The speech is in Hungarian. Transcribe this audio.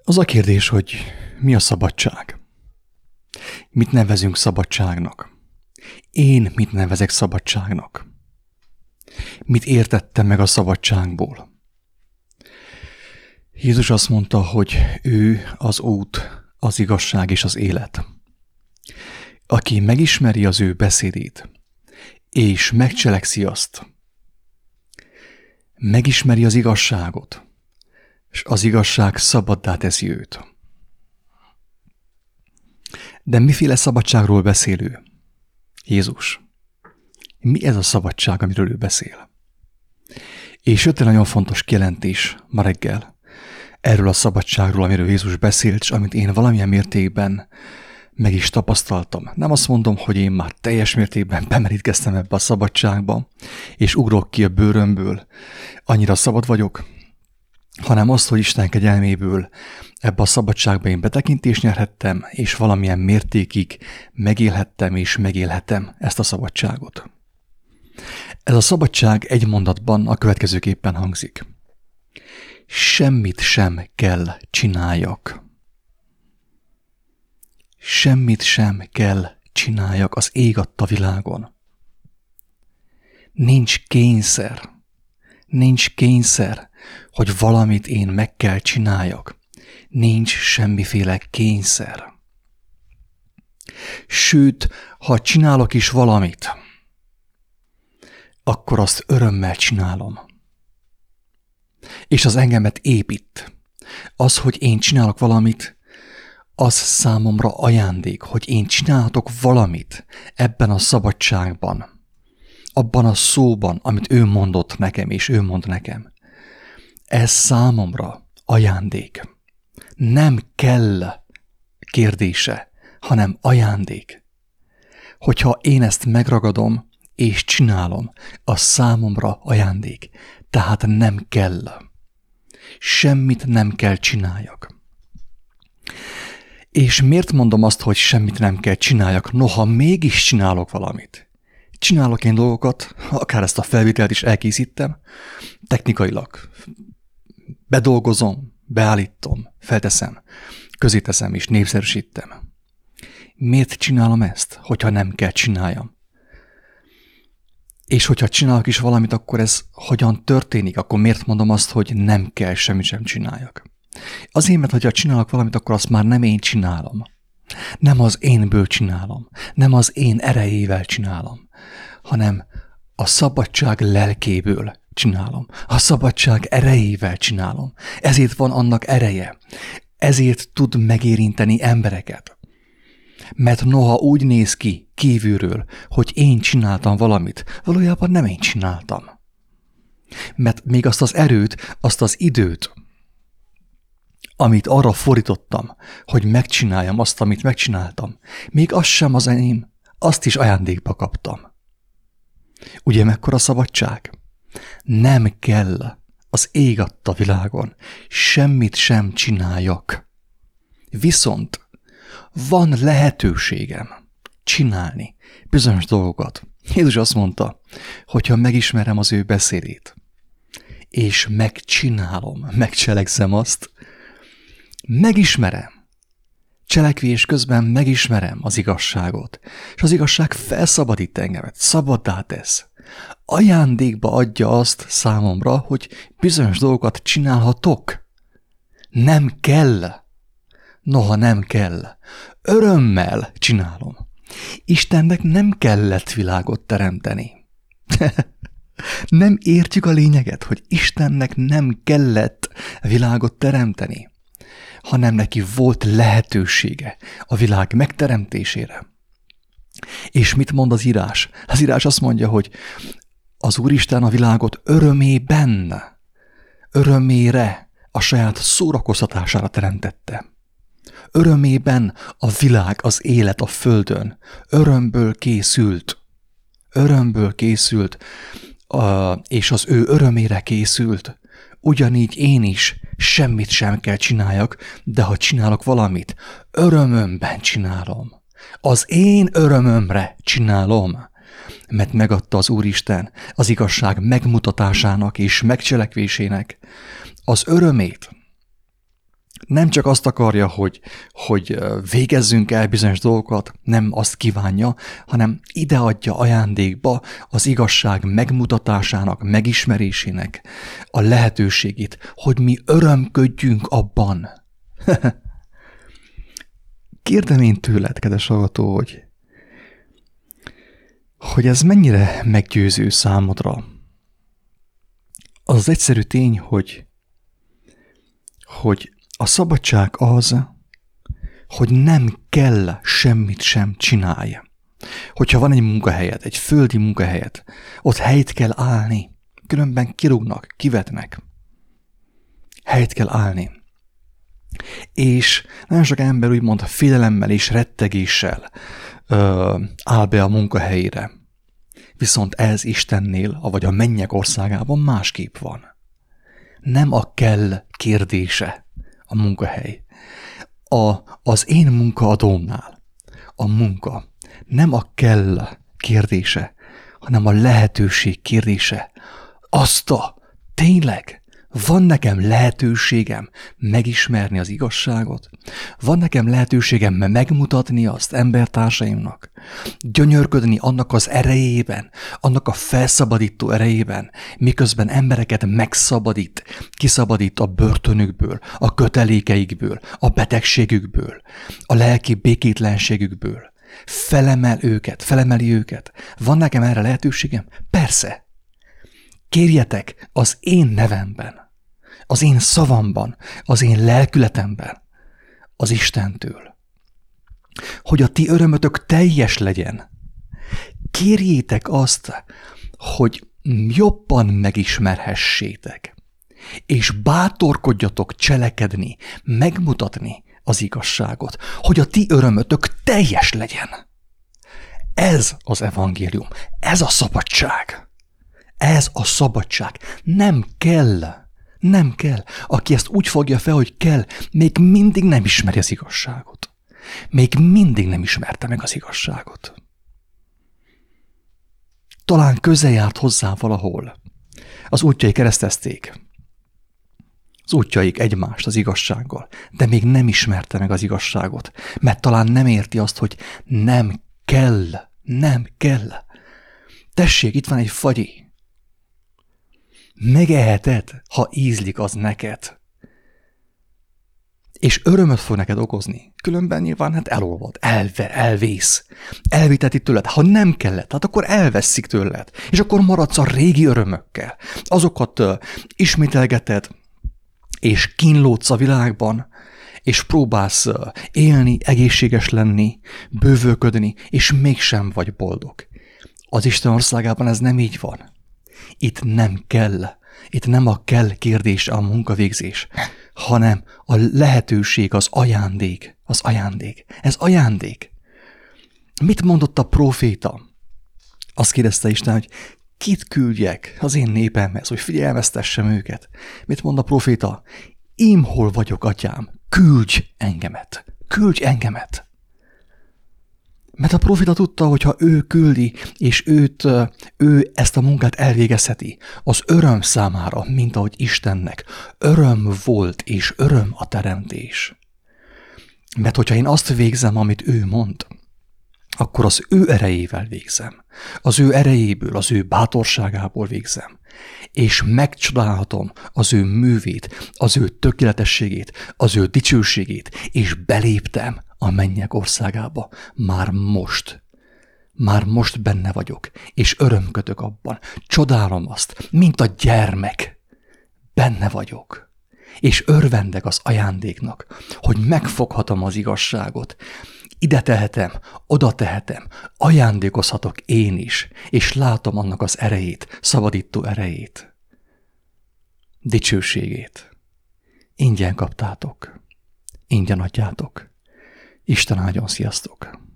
Az a kérdés, hogy mi a szabadság? Mit nevezünk szabadságnak? Én mit nevezek szabadságnak? Mit értettem meg a szabadságból? Jézus azt mondta, hogy ő az út, az igazság és az élet. Aki megismeri az ő beszédét, és megcselekszi azt, megismeri az igazságot, és az igazság szabaddá teszi őt. De miféle szabadságról beszél ő? Jézus. Mi ez a szabadság, amiről ő beszél? És jött egy nagyon fontos kijelentés ma reggel erről a szabadságról, amiről Jézus beszélt, és amit én valamilyen mértékben meg is tapasztaltam. Nem azt mondom, hogy én már teljes mértékben bemerítkeztem ebbe a szabadságba, és ugrok ki a bőrömből, annyira szabad vagyok, hanem azt, hogy Isten kegyelméből ebbe a szabadságba én betekintést nyerhettem, és valamilyen mértékig megélhettem és megélhetem ezt a szabadságot. Ez a szabadság egy mondatban a következőképpen hangzik. Semmit sem kell csináljak. Semmit sem kell csináljak az ég adta világon. Nincs kényszer, hogy valamit én meg kell csináljak. Nincs semmiféle kényszer. Sőt, ha csinálok is valamit, akkor azt örömmel csinálom. És az engemet épít. Az, hogy én csinálok valamit, az számomra ajándék, hogy én csinálhatok valamit ebben a szabadságban, abban a szóban, amit ő mondott nekem, és ő mond nekem. Ez számomra ajándék. Nem kell kérdése, hanem ajándék. Hogyha én ezt megragadom és csinálom, az számomra ajándék. Tehát nem kell. Semmit nem kell csináljak. És miért mondom azt, hogy semmit nem kell csináljak, noha mégis csinálok valamit? Csinálok én dolgokat, akár ezt a felvételt is elkészítem, technikailag bedolgozom, beállítom, felteszem, közéteszem és népszerűsítem. Miért csinálom ezt, hogyha nem kell csináljam? És hogyha csinálok is valamit, akkor ez hogyan történik? Akkor miért mondom azt, hogy nem kell semmit sem csináljak? Azért, mert ha csinálok valamit, akkor azt már nem én csinálom. Nem az énből csinálom, nem az én erejével csinálom, hanem a szabadság lelkéből csinálom. A szabadság erejével csinálom. Ezért van annak ereje. Ezért tud megérinteni embereket. Mert noha úgy néz ki kívülről, hogy én csináltam valamit, valójában nem én csináltam. Mert még azt az erőt, azt az időt, amit arra fordítottam, hogy megcsináljam azt, amit megcsináltam, még az sem az enyém, azt is ajándékba kaptam. Ugye mekkora szabadság? Nem kell az ég adta világon semmit sem csináljak. Viszont van lehetőségem csinálni bizonyos dolgokat. Jézus azt mondta, hogyha megismerem az ő beszédét, és megcsinálom, megcselekszem azt, megismerem. Cselekvés közben megismerem az igazságot, és az igazság felszabadít engemet, szabaddá tesz. Ajándékba adja azt számomra, hogy bizonyos dolgokat csinálhatok. Nem kell. Noha nem kell. Örömmel csinálom. Istennek nem kellett világot teremteni. Nem értjük a lényeget, hogy Istennek nem kellett világot teremteni, hanem neki volt lehetősége a világ megteremtésére. És mit mond az írás? Az írás azt mondja, hogy az Úristen a világot örömében, örömére, a saját szórakoztatására teremtette. Örömében a világ, az élet a földön örömből készült, és az ő örömére készült. Ugyanígy én is semmit sem kell csináljak, de ha csinálok valamit, örömömben csinálom. Az én örömömre csinálom, mert megadta az Úristen az igazság megmutatásának és megcselekvésének az örömét. Nem csak azt akarja, hogy végezzünk el bizonyos dolgokat, nem azt kívánja, hanem ideadja ajándékba az igazság megmutatásának, megismerésének a lehetőségét, hogy mi örömködjünk abban. Kérdem én tőled, kedves hallgató, hogy ez mennyire meggyőző számodra. Az egyszerű tény, hogy a szabadság az, hogy nem kell semmit sem csinálj. Hogyha van egy munkahelyed, egy földi munkahelyed, ott helyt kell állni, különben kirúgnak, kivetnek. Helyt kell állni. És nagyon sok ember úgymond félelemmel és rettegéssel áll be a munkahelyére. Viszont ez Istennél, vagy a mennyek országában másképp van. Nem a kell kérdése a munkahely. Az én munkaadómnál a munka nem a kell kérdése, hanem a lehetőség kérdése. Tényleg van nekem lehetőségem megismerni az igazságot? Van nekem lehetőségem megmutatni azt embertársaimnak? Gyönyörködni annak az erejében, annak a felszabadító erejében, miközben embereket kiszabadít a börtönükből, a kötelékeikből, a betegségükből, a lelki békétlenségükből. Felemeli őket. Van nekem erre lehetőségem? Persze. Kérjetek az én nevemben, az én szavamban, az én lelkületemben, az Istentől, hogy a ti örömötök teljes legyen. Kérjétek azt, hogy jobban megismerhessétek, és bátorkodjatok cselekedni, megmutatni az igazságot, hogy a ti örömötök teljes legyen. Ez az evangélium, ez a szabadság. Ez a szabadság. Nem kell. Aki ezt úgy fogja fel, hogy kell, még mindig nem ismeri az igazságot. Még mindig nem ismerte meg az igazságot. Talán közel járt hozzá valahol. Az útjai keresztezték. Az útjaik egymást az igazsággal, de még nem ismerte meg az igazságot, mert talán nem érti azt, hogy nem kell. Tessék, itt van egy fagyi. Megeheted, ha ízlik az neked. És örömöt fog neked okozni. Különben nyilván elolvad, elvész. Elviteti tőled. Ha nem kellett, hát akkor elveszik tőled. És akkor maradsz a régi örömökkel. Azokat ismételgeted, és kínlódsz a világban, és próbálsz élni, egészséges lenni, bővölködni, és mégsem vagy boldog. Az Isten országában ez nem így van. Itt nem kell. Itt nem a kell kérdés a munkavégzés, hanem a lehetőség, az ajándék. Ez ajándék. Mit mondott a próféta? Azt kérdezte Isten, hogy kit küldjek az én népemhez, hogy figyelmeztessem őket. Mit mond a próféta? Ím hol vagyok, atyám, küldj engemet. Mert a próféta tudta, hogy ha ő küldi, és ő ezt a munkát elvégezheti, az öröm számára, mint ahogy Istennek öröm volt, és öröm a teremtés. Mert hogyha én azt végzem, amit ő mond, akkor az ő erejével végzem. Az ő erejéből, az ő bátorságából végzem. És megcsodálhatom az ő művét, az ő tökéletességét, az ő dicsőségét, és beléptem a mennyek országába. Már most benne vagyok, és örömködök abban. Csodálom azt, mint a gyermek. Benne vagyok, és örvendek az ajándéknak, hogy megfoghatom az igazságot. Ide tehetem, oda tehetem, ajándékozhatok én is, és látom annak az erejét, szabadító erejét, dicsőségét. Ingyen kaptátok, ingyen adjátok. Isten áldjon, sziasztok!